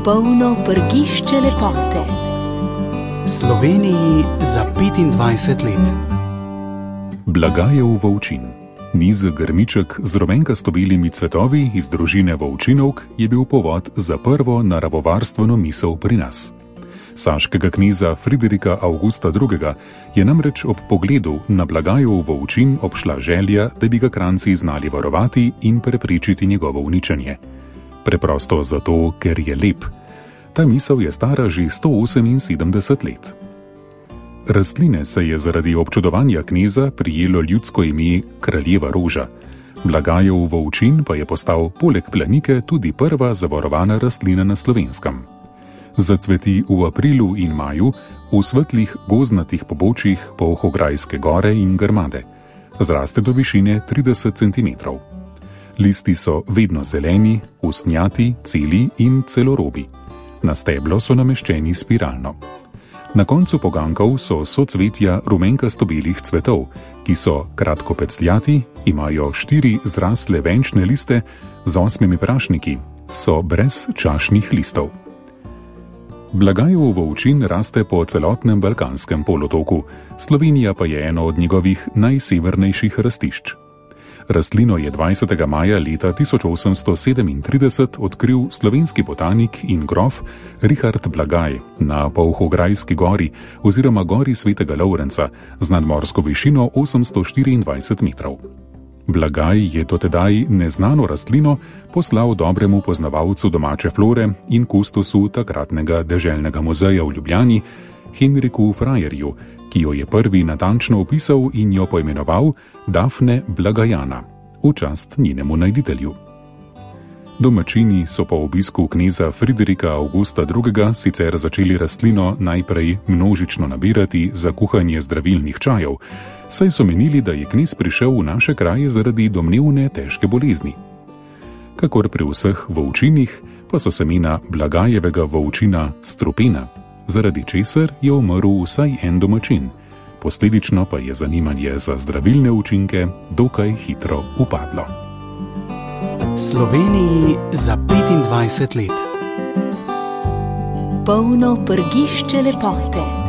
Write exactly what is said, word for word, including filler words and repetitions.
Polno prgišče lepote. Sloveniji za petindvajset let. Blagajev volčin. Nizek grmiček z rumenkasto-belimi cvetovi iz družine volčinovk je bil povod za prvo naravovarstveno misel pri nas. Saškega kneza Friderika Augusta drugega. je namreč ob pogledu na Blagajev volčin obšla želja, da bi ga Kranjci znali varovati in preprečiti njegovo uničenje. Preprosto zato, ker je lep. Ta misel je stara že sto oseminsedemdeset let. Rastline se je zaradi občudovanja kneza prijelo ljudsko ime kraljeva roža. Blagajev volčin pa je postal poleg planike tudi prva zavarovana rastlina na Slovenskem. Zacveti v aprilu in maju v svetlih gozdnatih pobočjih Polhograjske gore in Grmade. Zraste do višine trideset centimetrov. Listi so vedno zeleni, usnjati, celi in celorobi. Na steblo so nameščeni spiralno. Na koncu poganjkov so socvetja rumenkasto-belih cvetov, ki so kratko pecljati, imajo štiri zrasle venčne liste z osmimi prašniki, so brez čašnih listov. Blagajev volčin raste po celotnem Balkanskem polotoku, Slovenija pa je eno od njegovih najsevernejših rastišč. Rastlino je dvajsetega maja leta tisoč osemsto sedemintrideset odkril slovenski botanik in grof Richard Blagaj na Polhograjski gori oziroma gori Svetega Lovrenca z nadmorsko višino osemsto štiriindvajset metrov. Blagaj je dotedaj neznano rastlino poslal dobremu poznavalcu domače flore in kustosu takratnega deželnega muzeja v Ljubljani, Henriku Frajerju, ki jo je prvi natančno opisal in jo poimenoval Dafne Blagajana, v čast njenemu najditelju. Domačini so po obisku kneza Friderika Augusta drugega. sicer začeli rastlino najprej množično nabirati za kuhanje zdravilnih čajev, saj so menili, da je knez prišel v naše kraje zaradi domnevne težke bolezni. Kakor pri vseh volčinih, pa so semena Blagajevega volčina strupena, zaradi česar je umrl vsaj en domačin, posledično pa je zanimanje za zdravilne učinke dokaj hitro upadlo. Sloveniji za petindvajset let. Polno prgišče lepote.